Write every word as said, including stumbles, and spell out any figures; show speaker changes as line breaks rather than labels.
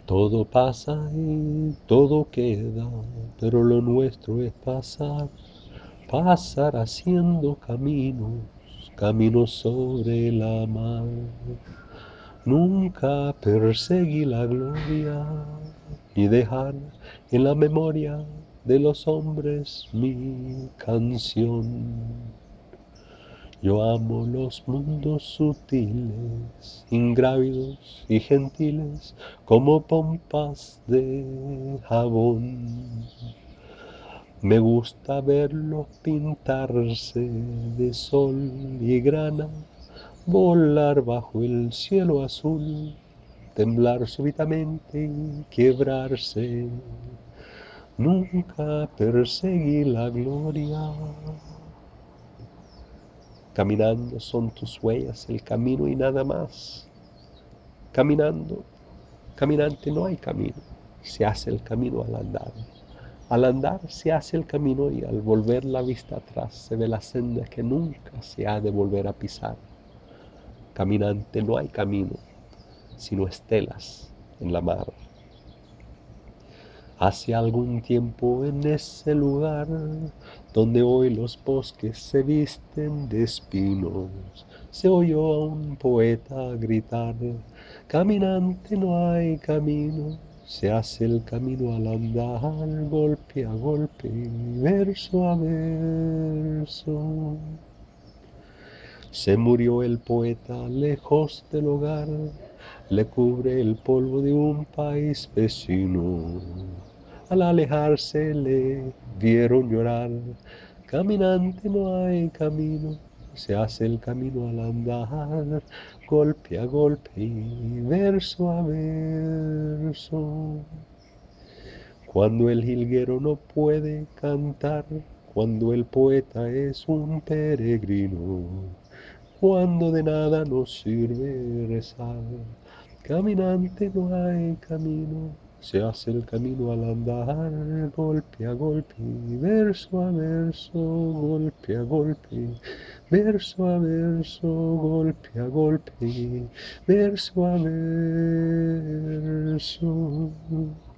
Todo pasa y todo queda, pero lo nuestro es pasar, pasar haciendo caminos, caminos sobre la mar. Nunca perseguí la gloria, ni dejar en la memoria de los hombres mi canción. Yo amo los mundos sutiles, ingrávidos y gentiles, como pompas de jabón. Me gusta verlos pintarse de sol y grana, volar bajo el cielo azul, temblar súbitamente y quebrarse. Nunca perseguí la gloria. Caminando son tus huellas, el camino y nada más. Caminando, caminante no hay camino, se hace el camino al andar. Al andar se hace el camino y al volver la vista atrás se ve la senda que nunca se ha de volver a pisar. Caminante no hay camino, sino estelas en la mar. Hace algún tiempo en ese lugar donde hoy los bosques se visten de espinos, se oyó a un poeta gritar: caminante no hay camino, se hace el camino al andar, golpe a golpe, verso a verso. Se murió el poeta lejos del hogar, le cubre el polvo de un país vecino. Al alejarse le vieron llorar, caminante no hay camino, se hace el camino al andar, golpe a golpe y verso a verso. Cuando el jilguero no puede cantar, cuando el poeta es un peregrino, cuando de nada nos sirve rezar, caminante no hay camino, se hace el camino al andar, golpe a golpe, verso a verso, golpe a golpe, verso a verso, golpe a golpe, verso a verso.